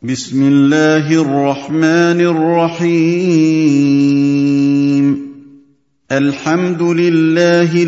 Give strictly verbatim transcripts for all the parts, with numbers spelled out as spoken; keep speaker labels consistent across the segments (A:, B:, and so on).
A: بسم الله الرحمن الرحيم. الحمد لله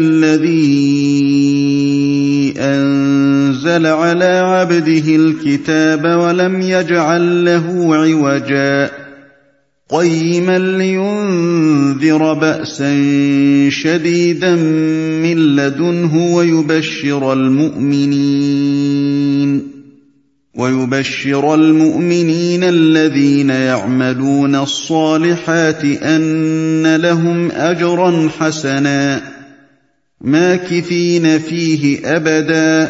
A: الذي أنزل على عبده الكتاب ولم يجعل له عوجا قيما لينذر بأسا شديدا من لدنه ويبشر المؤمنين ويبشر المؤمنين الذين يعملون الصالحات أن لهم أجرا حسنا ماكثين فيه أبدا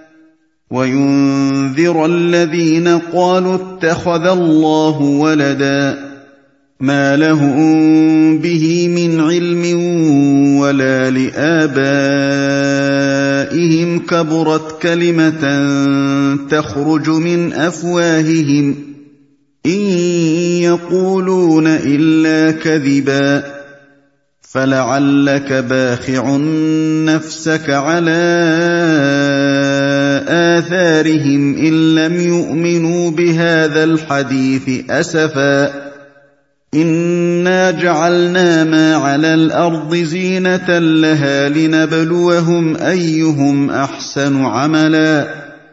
A: وينذر الذين قالوا اتخذ الله ولدا ما لهم به من علم ولا لآبائهم كبرت كلمة تخرج من أفواههم إن يقولون إلا كذبا فلعلك باخع نفسك على آثارهم إن لم يؤمنوا بهذا الحديث أسفا إنا جعلنا ما على الأرض زينة لها لنبلوهم أيهم أحسن عملا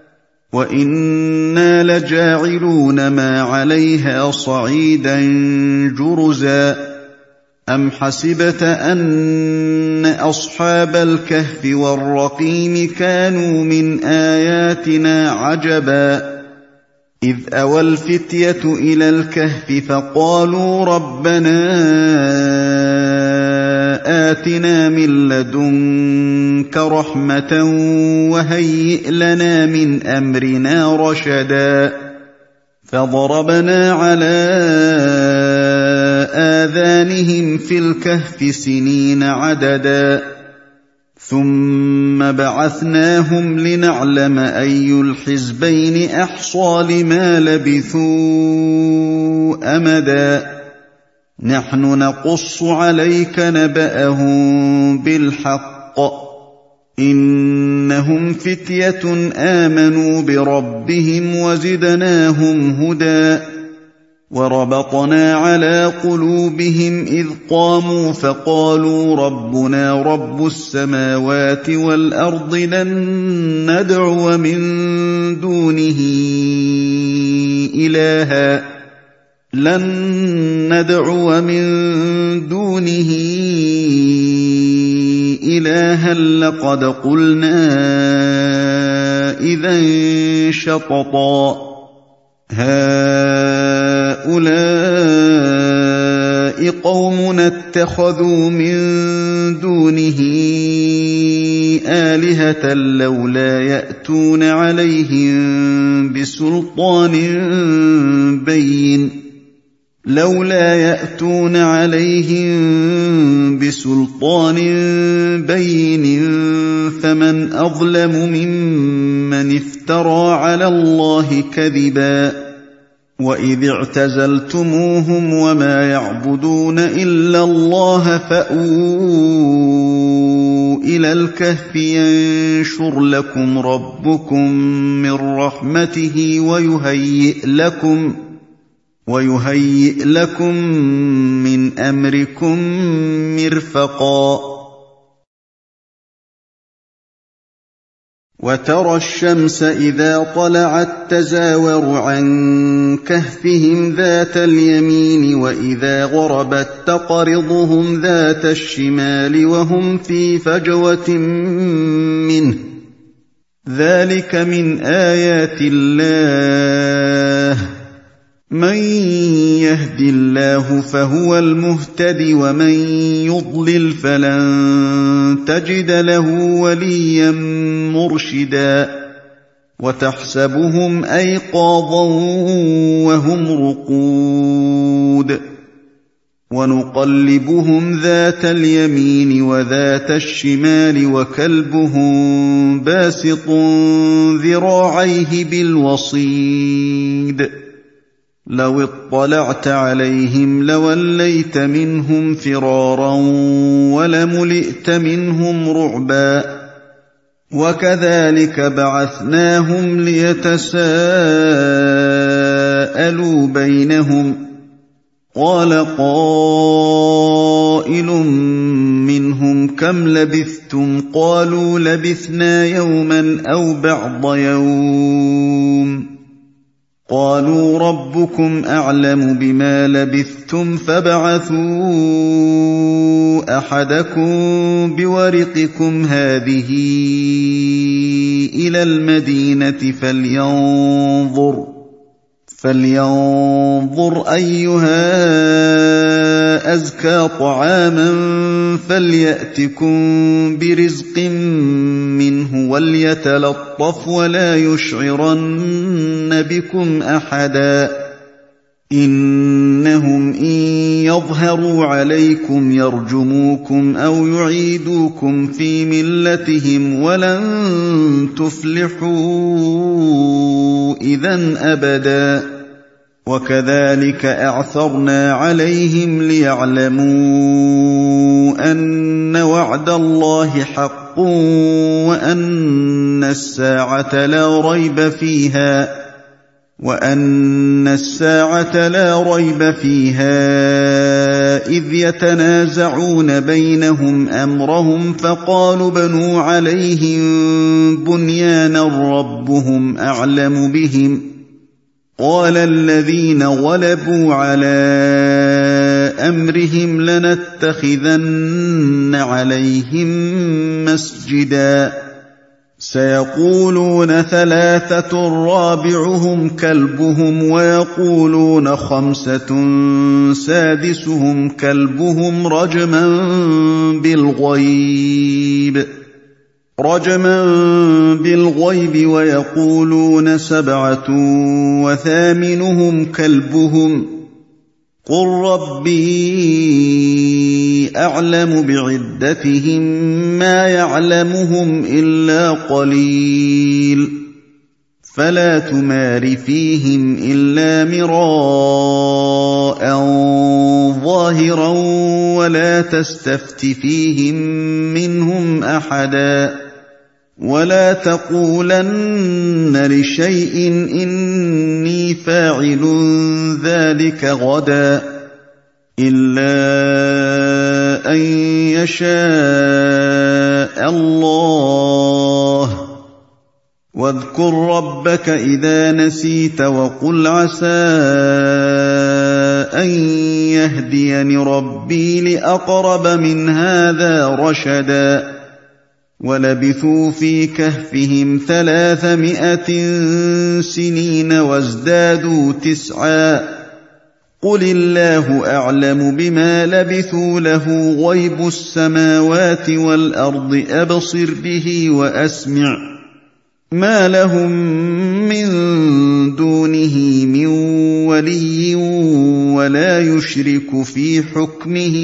A: وإنا لجاعلون ما عليها صعيدا جرزا أم حسبت أن أصحاب الكهف والرقيم كانوا من آياتنا عجبا إذ أوى الفتية إلى الكهف فقالوا ربنا آتنا من لدنك رحمة وهيئ لنا من أمرنا رشدا فضربنا على آذانهم في الكهف سنين عددا ثم بعثناهم لنعلم أي الحزبين أحصى لما لبثوا أمدا نحن نقص عليك نبأهم بالحق إنهم فتية آمنوا بربهم وزدناهم هدى وربطنا على قلوبهم إذ قاموا فقالوا ربنا رب السماوات والأرض لن ندعو من دونه إلها لن ندعو من دونه إلها لقد قلنا إذا شططا هؤلاء قومنا اتخذوا من دونه آلهة لولا يأتون عليهم بسلطان بين لولا يأتون عليهم بسلطان بين فمن أظلم ممن افترى على الله كذبا وإذ اعتزلتموهم وما يعبدون إلا الله فأووا إلى الكهف ينشر لكم ربكم من رحمته ويهيئ لكم ويهيئ لكم من أمركم مرفقا وترى الشمس إذا طلعت تزاور عن كهفهم ذات اليمين وإذا غربت تقرضهم ذات الشمال وهم في فجوة منه ذلك من آيات الله من يهد الله فهو المهتد ومن يضلل فلن تجد له وليا مرشدا وتحسبهم أيقاظا وهم رقود ونقلبهم ذات اليمين وذات الشمال وكلبهم باسط ذراعيه بالوصيد لو اطلعت عليهم لوليت منهم فرارا ولملئت منهم رعبا وكذلك بعثناهم ليتساءلوا تَسَاءَلُوا بَيْنَهُمْ قَالَ قَائِلٌ مِّنْهُمْ كَمْ لَبِثْتُمْ ۖ قَالُوا لَبِثْنَا يَوْمًا أَوْ بَعْضَ يَوْمٍ قَالُوا رَبُّكُمْ أَعْلَمُ بِمَا لَبِثْتُمْ فَابْعَثُوا أَحَدَكُم بِوَرِقِكُمْ هَٰذِهِ إِلَى الْمَدِينَةِ فَلْيَنظُرْ فَلْيَنظُرْ أَيُّهَا أَزْكَىٰ طَعَامًا فَلْيَأْتِكُم بِرِزْقٍ مِّنْهُ وَلْيَتَلَطَّفْ وَلَا يُشْعِرَنَّ بِكُمْ أَحَدًا إِنَّهُمْ إِن يَظْهَرُوا عَلَيْكُمْ يَرْجُمُوكُمْ أَوْ يُعِيدُوكُمْ فِي مِلَّتِهِمْ وَلَن تُفْلِحُوا إِذًا أَبَدًا وَكَذَٰلِكَ أَعْثَرْنَا عَلَيْهِمْ لِيَعْلَمُوا أَنَّ وَعْدَ اللَّهِ حَقٌّ وَأَنَّ السَّاعَةَ لَا رَيْبَ فِيهَا وَأَنَّ السَّاعَةَ لَا رَيْبَ فِيهَا إِذْ يَتَنَازَعُونَ بَيْنَهُمْ أَمْرَهُمْ فَقَالُوا ابْنُوا عَلَيْهِم بُنْيَانًا رَّبُّهُمْ أَعْلَمُ بِهِمْ قَالَ الَّذِينَ غَلَبُوا عَلَىٰ أَمْرِهِمْ لَنَتَّخِذَنَّ عَلَيْهِم مَّسْجِدًا سَيَقُولُونَ ثَلَاثَةٌ رَّابِعُهُمْ كَلْبُهُمْ وَيَقُولُونَ خَمْسَةٌ سَادِسُهُمْ كَلْبُهُمْ رَجْمًا بِالْغَيْبِ رَجْمًا بِالْغَيْبِ وَيَقُولُونَ سَبْعَةٌ وَثَامِنُهُمْ كَلْبُهُمْ قُل رَّبِّي أَعْلَمُ بِعِدَّتِهِم مَّا يَعْلَمُهُمْ إِلَّا قَلِيلٌ فَلَا تُمَارِ فِيهِمْ إِلَّا مِرَاءً ظَاهِرًا وَلَا تَسْتَفْتِ فِيهِم مِّنْهُمْ أَحَدًا وَلَا تَقُولَنَّ لِشَيْءٍ إِنِّي فَاعِلٌ ذَٰلِكَ غَدًا إِلَّا أَن يَشَاءَ اللَّهُ ۚ وَاذْكُر رَّبَّكَ إِذَا نَسِيتَ وَقُلْ عَسَىٰ أَن يَهْدِيَنِ رَبِّي لِأَقْرَبَ مِنْ هَٰذَا رَشَدًا وَلَبِثُوا فِي كَهْفِهِمْ ثَلَاثَمِائَةٍ سِنِينَ وَازْدَادُوا تِسْعًا قُلِ اللَّهُ أَعْلَمُ بِمَا لَبِثُوا لَهُ غَيْبُ السَّمَاوَاتِ وَالْأَرْضِ أَبْصِرْ بِهِ وَأَسْمِعْ مَا لَهُم مِّن دُونِهِ مِن وَلِيٍّ وَلَا يُشْرِكُ فِي حُكْمِهِ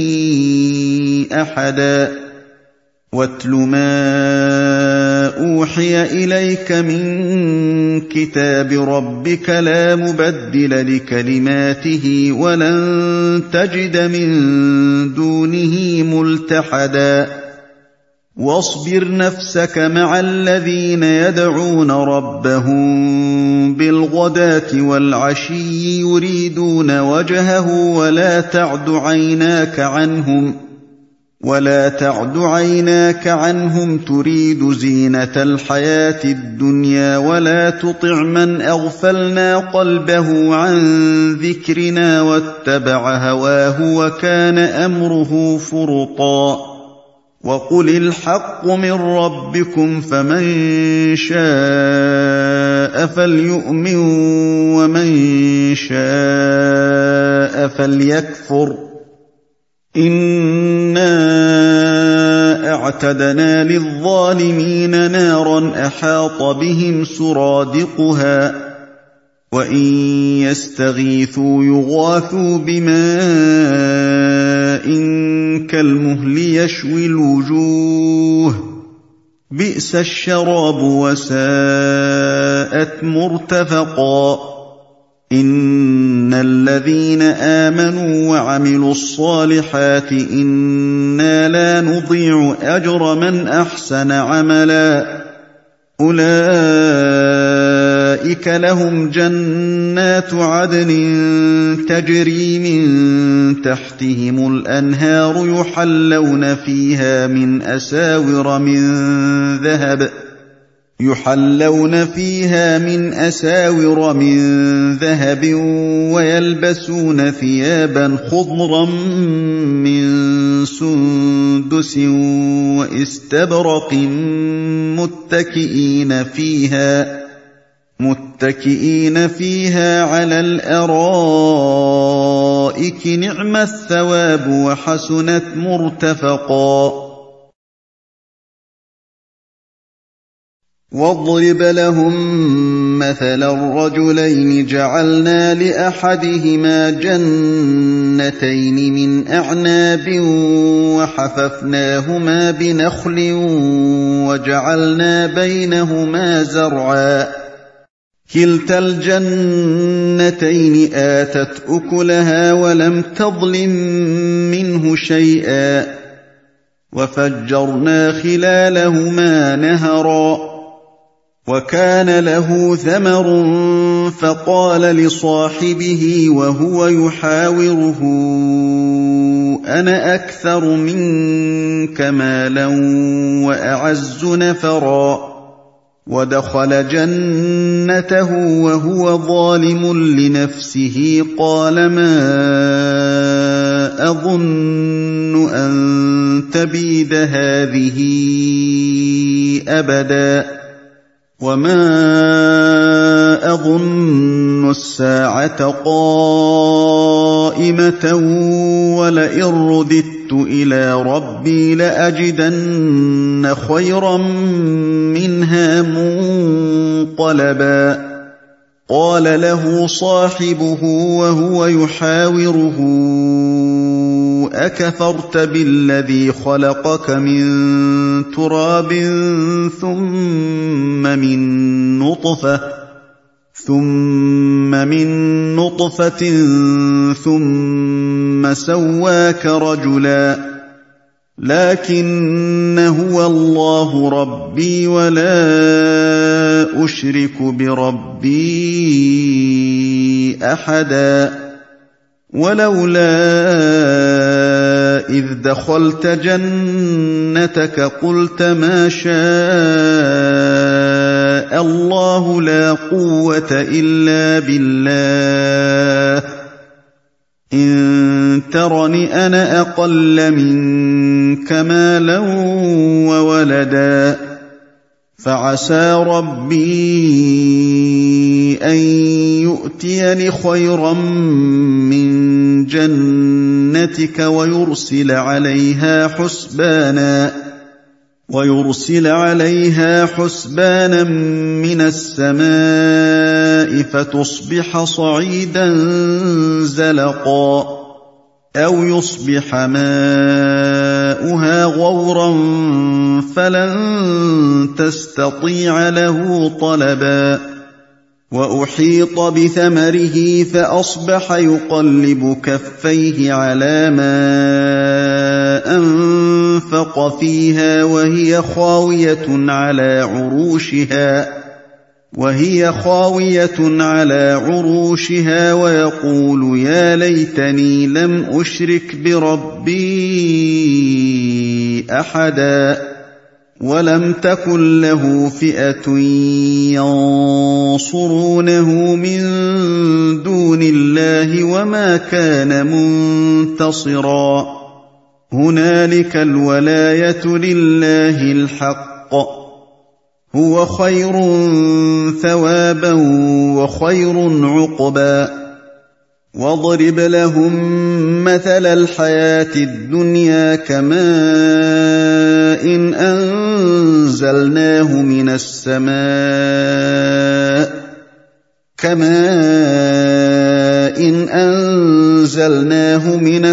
A: أَحَدًا وَاتْلُ مَا أُوحِيَ إِلَيْكَ مِن كِتَابِ رَبِّكَ لَا مُبَدِّلَ لِكَلِمَاتِهِ وَلَن تَجِدَ مِن دُونِهِ مُلْتَحَدًا وَاصْبِرْ نَفْسَكَ مَعَ الَّذِينَ يَدْعُونَ رَبَّهُم بِالْغَدَاةِ وَالْعَشِيِّ يُرِيدُونَ وَجْهَهُ وَلَا تَعْدُ عَيْنَاكَ عَنْهُمْ ولا تعد عيناك عنهم تريد زينة الحياة الدنيا ولا تطع من أغفلنا قلبه عن ذكرنا واتبع هواه وكان أمره فرطا وقل الحق من ربكم فمن شاء فليؤمن ومن شاء فليكفر إِنَّا أَعْتَدْنَا لِلظَّالِمِينَ نَارًا أَحَاطَ بِهِمْ سُرَادِقُهَا وَإِن يَسْتَغِيثُوا يُغَاثُوا بِمَاءٍ كَالْمُهْلِ يَشْوِي الْوُجُوهَ بِئْسَ الشَّرَابُ وَسَاءَتْ مُرْتَفَقًا إِنَّ الَّذِينَ آمَنُوا وَعَمِلُوا الصَّالِحَاتِ إِنَّا لَا نُضِيعُ أَجْرَ مَنْ أَحْسَنَ عَمَلًا أُولَٰئِكَ أُولَٰئِكَ لَهُمْ جَنَّاتُ عَدْنٍ تَجْرِي مِن تَحْتِهِمُ الْأَنْهَارُ يُحَلَّوْنَ فِيهَا مِنْ أَسَاوِرَ مِن ذَهَبٍ يحلون فيها من أساور من ذهب ويلبسون ثيابا خضرا من سندس وإستبرق متكئين فيها متكئين فيها على الأرائك نعم الثواب وحسنت مرتفقا واضرب لهم مثلا الرجلين جعلنا لأحدهما جنتين من أعناب وحففناهما بنخل وجعلنا بينهما زرعا كلتا الجنتين آتت أكلها ولم تظلم منه شيئا وفجرنا خلالهما نهرا وكان له ثمر فقال لصاحبه وهو يحاوره أنا أكثر منك مالا وأعز نفرا ودخل جنته وهو ظالم لنفسه قال ما أظن أن تبيد هذه أبدا وما أظن الساعة قائمة ولئن رددت إلى ربي لأجدن خيرا منها منقلبا قال له صاحبه وهو يحاوره أكفرت بالذي خلقك من تراب ثم من نطفة ثم من نطفة ثم سواك رجلا لكن هو الله ربي ولا أشرك بربي أحدا ولولا إذ دخلت جنتك قلت ما شاء الله لا قوة إلا بالله إن ترني أنا أقل منك مالا وولدا فعسى ربي أن يؤتيني خيرا من جنتك ويرسل عليها حسبانا ويرسل عليها حسبانا من السماء فتصبح صعيدا زلقا أو يصبح ماؤها غورا فلن تستطيع له طلبا وأحيط بثمره فأصبح يقلب كفيه على ما أنفق فيها وهي خاوية على عروشها وهي خاوية على عروشها ويقول يا ليتني لم أشرك بربي أحدا ولم تكن له فئة ينصرونه من دون الله وما كان منتصرا هنالك الولاية لله الحق هو خير ثوابا وخير عقبا واضرب لهم مثل الحياة الدنيا كماء إن أنزلناه من السماء كماء إن أنزلناه من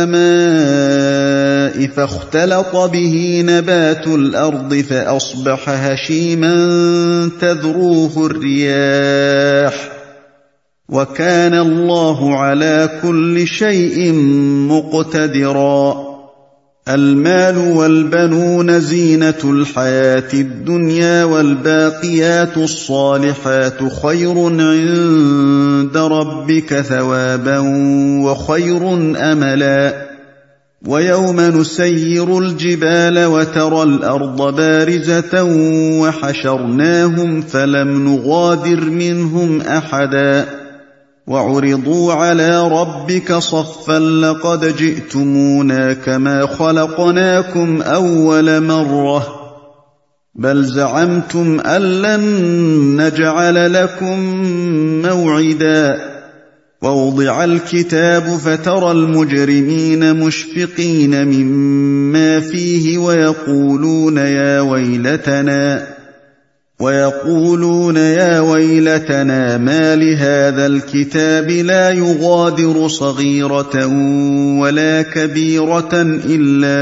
A: السماء فاختلط به نبات الأرض فأصبح هشيما تذروه الرياح وكان الله على كل شيء مقتدرا المال والبنون زينة الحياة الدنيا والباقيات الصالحات خير عند ربك ثوابا وخير أملا ويوم نسير الجبال وترى الأرض بارزة وحشرناهم فلم نغادر منهم أحدا وعرضوا على ربك صفا لقد جئتمونا كما خلقناكم أول مرة بل زعمتم أن لن نجعل لكم موعدا ووضع الكتاب فترى المجرمين مشفقين مما فيه ويقولون يا ويلتنا ويقولون يا ويلتنا ما لهذا الكتاب لا يغادر صغيرة ولا كبيرة إلا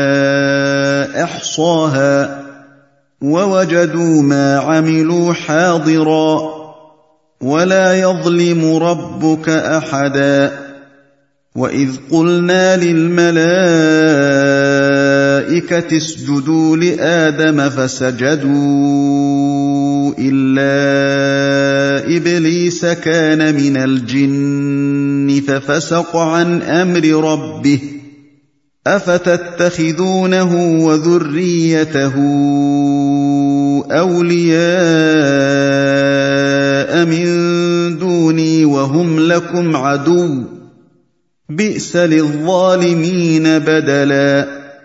A: أحصاها ووجدوا ما عملوا حاضرا ولا يظلم ربك أحدا وإذ قلنا للملائكة اسجدوا لآدم فسجدوا إلا إبليس كان من الجن ففسق عن أمر ربه أفتتخذونه وذريته أولياء من دوني وهم لكم عدو بئس للظالمين بدلا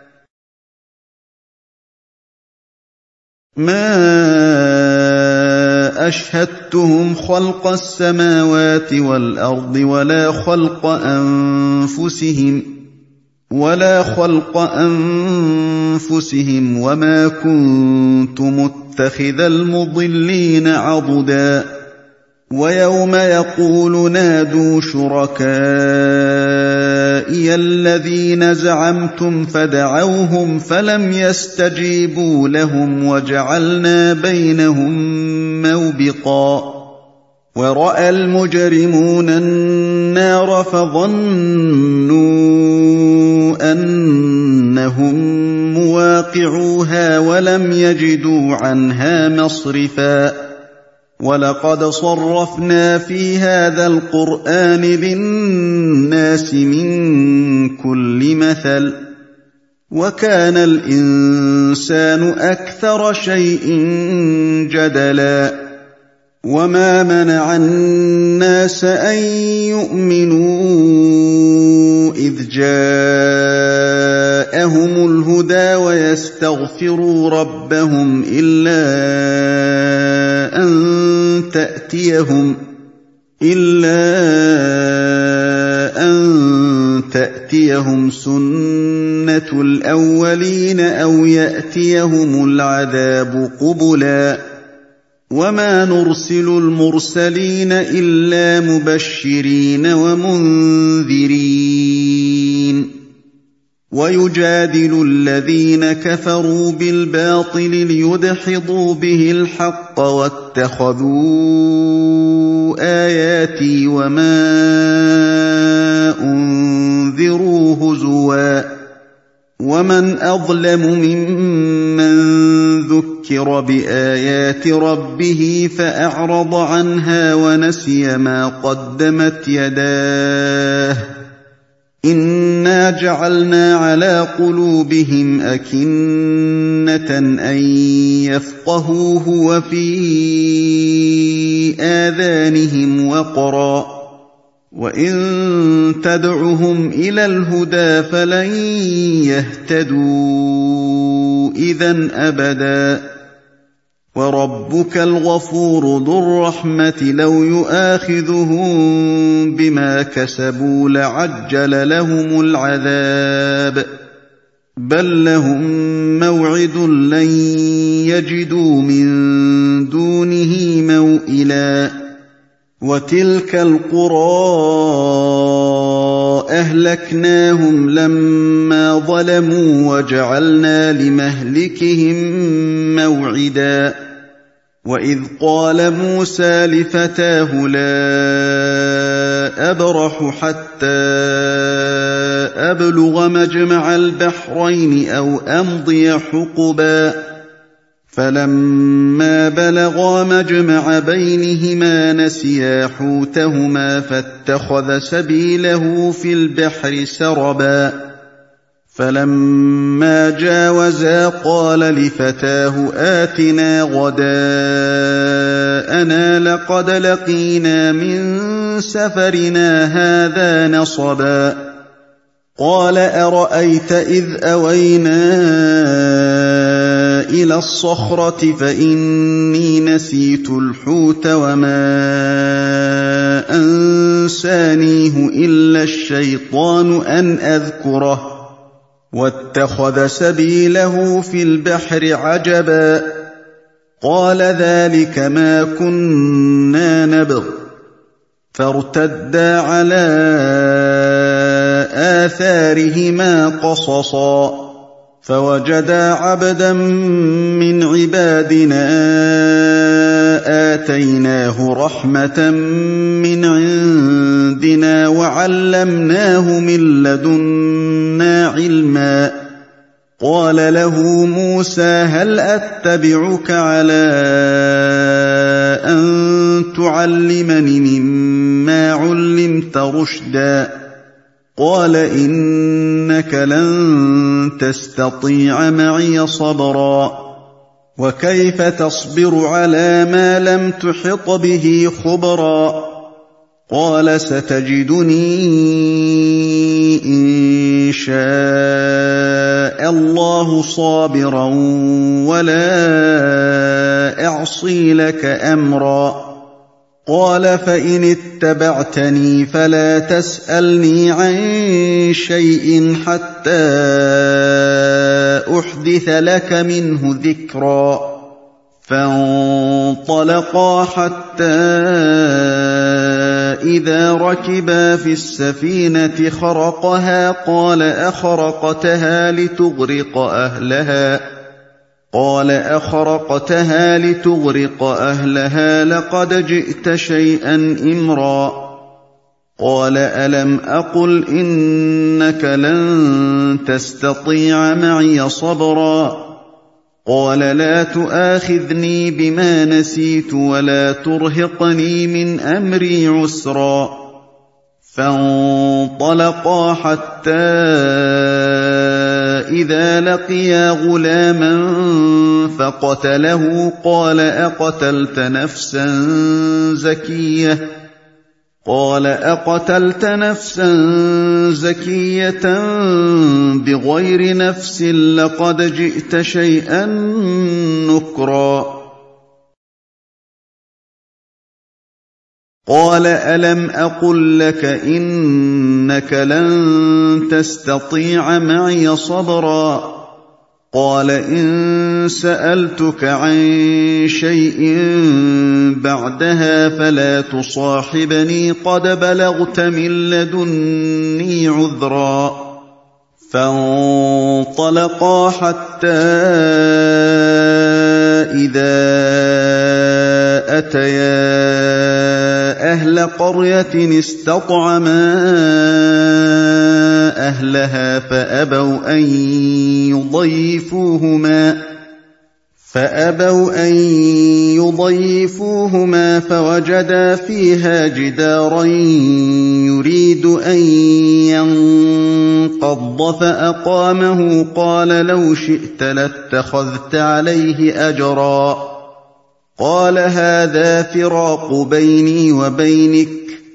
A: ما أشهدتهم خلق السماوات والأرض ولا خلق أنفسهم ولا خلق أنفسهم وما كنت متخذ المضلين عضدا ويوم يقول نادوا شركائي الذين زعمتم فدعوهم فلم يستجيبوا لهم وجعلنا بينهم موبقا ورأى المجرمون النار فظنوا أنهم مواقعوها ولم يجدوا عنها مصرفا ولقد صرفنا في هذا القرآن للناس من كل مثل وكان الإنسان أكثر شيء جدلا وما منع الناس أن يؤمنوا إذ جاءهم الهدى ويستغفروا ربهم إلا أن تأتيهم إلا أن تأتيهم سنة الأولين أو يأتيهم العذاب قبلا وما نرسل المرسلين إلا مبشرين ومنذرين ويجادل الذين كفروا بالباطل ليدحضوا به الحق واتخذوا آياتي وما أنذروا هزوا ومن أظلم ممن ذكر بآيات ربه فأعرض عنها ونسي ما قدمت يداه إنا جعلنا على قلوبهم أكنة أن يفقهوه وفي آذانهم وقرا وإن تدعهم إلى الهدى فلن يهتدوا إذن أبدا وربك الغفور ذو الرحمة لو يؤاخذهم بما كسبوا لعجل لهم العذاب بل لهم موعد لن يجدوا من دونه موئلا وتلك القرى أهلكناهم لما ظلموا وجعلنا لمهلكهم موعدا وإذ قال موسى لفتاه لا أبرح حتى أبلغ مجمع البحرين أو أمضي حقبا فلما بلغا مجمع بينهما نسيا حوتهما فاتخذ سبيله في البحر سربا فلما جاوزا قال لفتاه آتنا غداءنا لقد لقينا من سفرنا هذا نصبا قال أرأيت إذ أوينا إلى الصخرة فإني نسيت الحوت وما أنسانيه إلا الشيطان أن أذكره واتخذ سبيله في البحر عجبا قال ذلك ما كنا نبغ فارتدا على آثارهما قصصا فوجدا عبدا من عبادنا آتيناه رحمة من عندنا وعلمناه من لدنا علما قال له موسى هل أتبعك على أن تعلمني مما علمت رشدا قال إنك لن تستطيع معي صبرا وكيف تصبر على ما لم تحط به خبرا قال ستجدني إن شاء الله صابرا ولا أعصي لك أمرا قال فإن اتبعتني فلا تسألني عن شيء حتى أحدث لك منه ذكرا فانطلقا حتى إذا ركبا في السفينة خرقها قال أخرقتها لتغرق أهلها قال أخرقتها لتغرق أهلها لقد جئت شيئا إمرا قال ألم أقل إنك لن تستطيع معي صبرا قال لا تؤاخذني بما نسيت ولا ترهقني من أمري عسرا فانطلقا حتى إذا لقيا غلاما فقتله قال أقتلت نفسا زكية قال أقتلت نفسا زكية بغير نفس لقد جئت شيئا نكرا قال ألم أقل لك إنك لن تستطيع معي صبرا قال إن سألتك عن شيء بعدها فلا تصاحبني قد بلغت من لدني عذرا فانطلقا حتى إذا أتيا أهل قرية استطعما أهلها فأبوا أن يضيفوهما فأبوا أن يضيفوهما فوجدا فيها جدارا يريد أن ينقض فأقامه قال لو شئت لاتخذت عليه أجرا قال هذا فراق بيني وبينك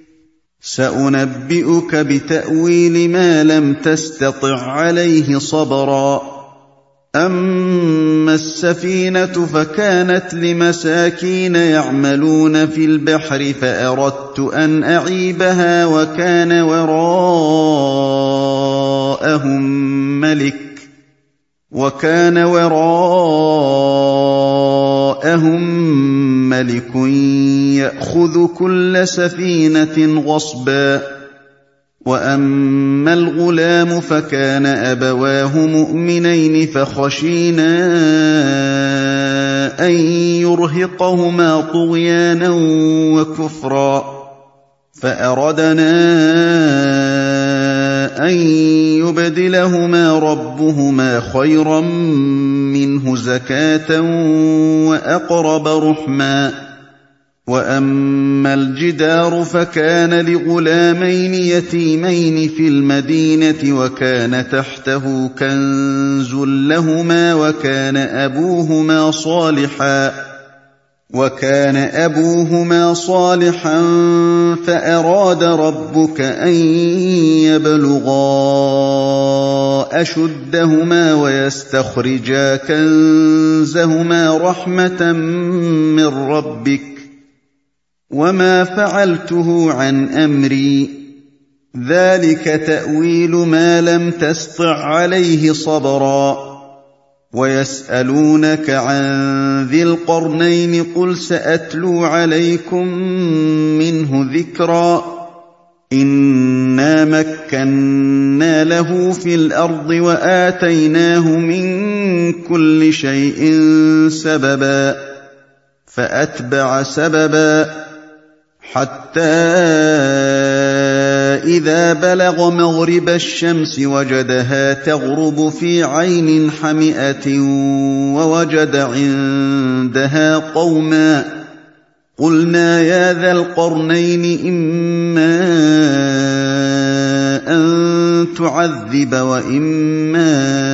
A: سأنبئك بتأويل ما لم تستطع عليه صبرا أما السفينة فكانت لمساكين يعملون في البحر فأردت أن أعيبها وكان وراءهم ملك وكان وراءهم ملك يأخذ كل سفينة غصبا وأما الغلام فكان أبواه مؤمنين فخشينا أن يرهقهما طغيانا وكفرا فأردنا أن يبدلهما ربهما خيرا منه زكاة وأقرب رحما. وأما الجدار فكان لغلامين يتيمين في المدينة وكان تحته كنز لهما وكان أبوهما صالحا وكان أبوهما صالحا فأراد ربك أن يبلغا أشدهما ويستخرجا كنزهما رحمة من ربك وما فعلته عن أمري ذلك تأويل ما لم تسطع عليه صبرا. ويسألونك عن ذي القرنين قل سأتلو عليكم منه ذكرا. إنا مكنا له في الأرض وآتيناه من كل شيء سببا فأتبع سببا حتى إذا بلغ مغرب الشمس وجدها تغرب في عين حمئة ووجد عندها قوما قلنا يا ذا القرنين إما أن تعذب وإما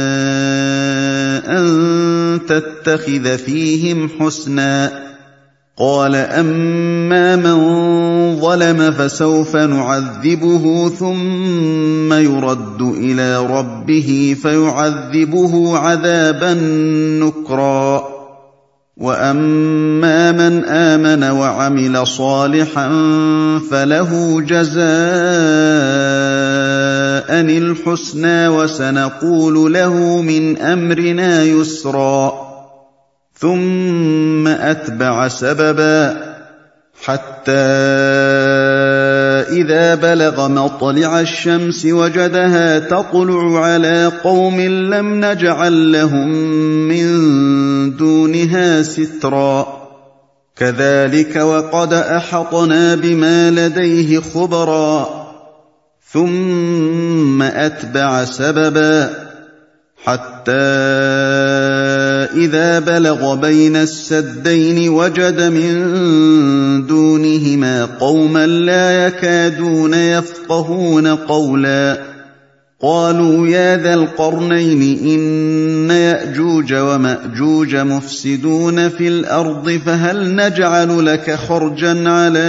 A: أن تتخذ فيهم حسنا. قال أما من ظلم فسوف نعذبه ثم يرد إلى ربه فيعذبه عذابا نكرا. وأما من آمن وعمل صالحا فله جزاء الحسنى وسنقول له من أمرنا يسرا. ثم أتبع سببا حتى إذا بلغ مطلع الشمس وجدها تطلع على قوم لم نجعل لهم من دونها سترا. كذلك وقد أحطنا بما لديه خبرا. ثم أتبع سببا حتى إذا بلغ بين السدين وجد من دونهما قوما لا يكادون يفقهون قولا. قالوا يا ذا القرنين إن يأجوج ومأجوج مفسدون في الأرض فهل نجعل لك خرجا على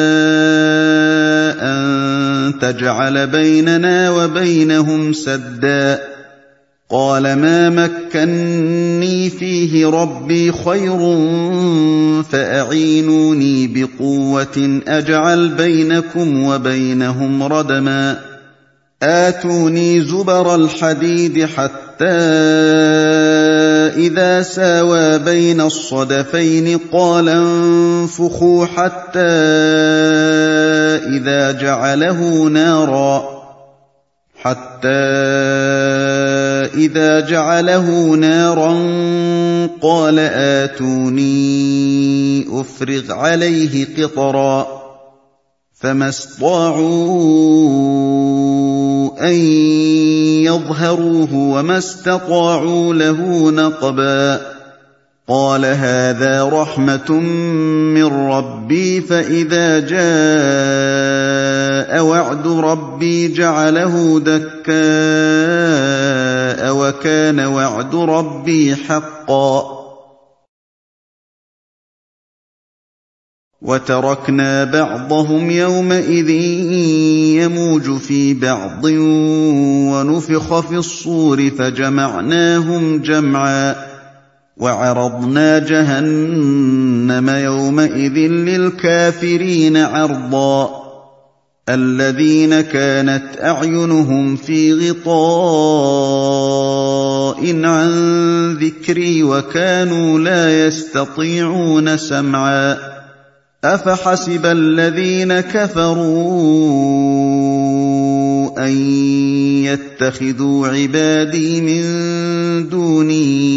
A: أن تجعل بيننا وبينهم سدا. قال ما مكني فيه ربي خير فأعينوني بقوة أجعل بينكم وبينهم ردما. آتوني زبر الحديد حتى إذا ساوى بين الصدفين قال انفخوا حتى إذا جعله نارا حتى إذا جعله نارا قال آتوني أفرغ عليه قطرا. فما استطاعوا أن يظهروه وما استطاعوا له نقبا. قال هذا رحمة من ربي فإذا جاء وعد ربي جعله دكاء وكان وعد ربي حقا. وتركنا بعضهم يومئذ يموج في بعض ونفخ في الصور فجمعناهم جمعا. وعرضنا جهنم يومئذ للكافرين عرضا. الذين كانت أعينهم في غطاء عن ذكري وكانوا لا يستطيعون سمعا. أفحسب الذين كفروا أن يتخذوا عبادي من دوني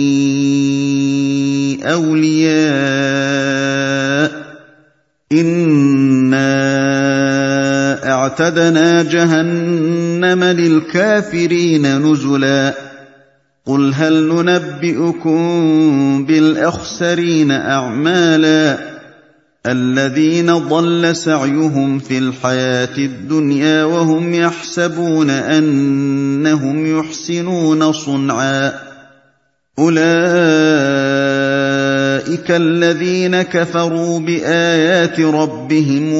A: أولياء إنا أَعْتَدْنَا جَهَنَّمَ لِلْكَافِرِينَ نُزُلًا قُلْ هَلْ نُنَبِّئُكُم بِالْأَخْسَرِينَ أَعْمَالًا الَّذِينَ ضَلَّ سَعْيُهُمْ فِي الْحَيَاةِ الدُّنْيَا وَهُمْ يَحْسَبُونَ أَنَّهُمْ يُحْسِنُونَ صُنْعًا أُولَٰئِكَ الَّذِينَ كَفَرُوا بِآيَاتِ رَبِّهِمْ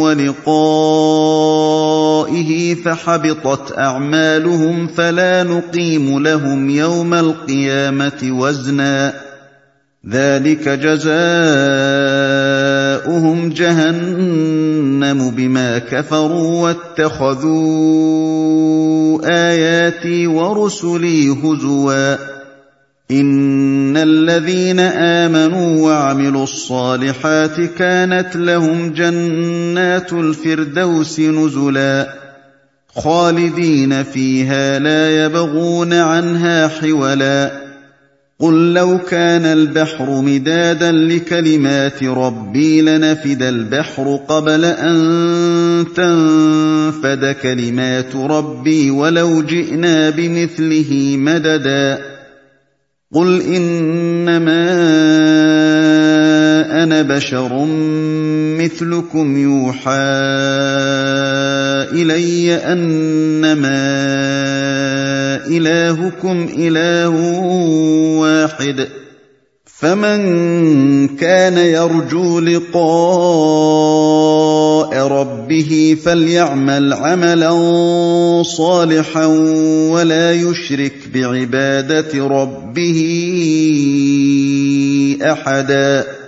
A: وَلِقَائِهِ فَحَبِطَتْ أَعْمَالُهُمْ فَلَا نُقِيمُ لَهُمْ يَوْمَ الْقِيَامَةِ وَزْنًا ذَٰلِكَ جَزَاؤُهُمْ جَهَنَّمُ بِمَا كَفَرُوا وَاتَّخَذُوا آيَاتِي وَرُسُلِي هُزُوًا إِنَّ الَّذِينَ آمَنُوا وَعَمِلُوا الصَّالِحَاتِ كَانَتْ لَهُمْ جَنَّاتُ الْفِرْدَوْسِ نُزُلًا خَالِدِينَ فِيهَا لَا يَبْغُونَ عَنْهَا حِوَلًا قُل لَّوْ كَانَ الْبَحْرُ مِدَادًا لِّكَلِمَاتِ رَبِّي لَنَفِدَ الْبَحْرُ قَبْلَ أَن تَنفَدَ كَلِمَاتُ رَبِّي وَلَوْ جِئْنَا بِمِثْلِهِ مَدَدًا قُلْ إِنَّمَا أَنَا بَشَرٌ مِّثْلُكُمْ يُوحَىٰ إِلَيَّ أَنَّمَا إِلَٰهُكُمْ إِلَٰهٌ وَاحِدٌ فَمَن كَانَ يَرْجُو لِقَاءَ رَبِّهِ فَلْيَعْمَلْ عَمَلًا صَالِحًا وَلَا يُشْرِكْ بِعِبَادَةِ رَبِّهِ أَحَدًا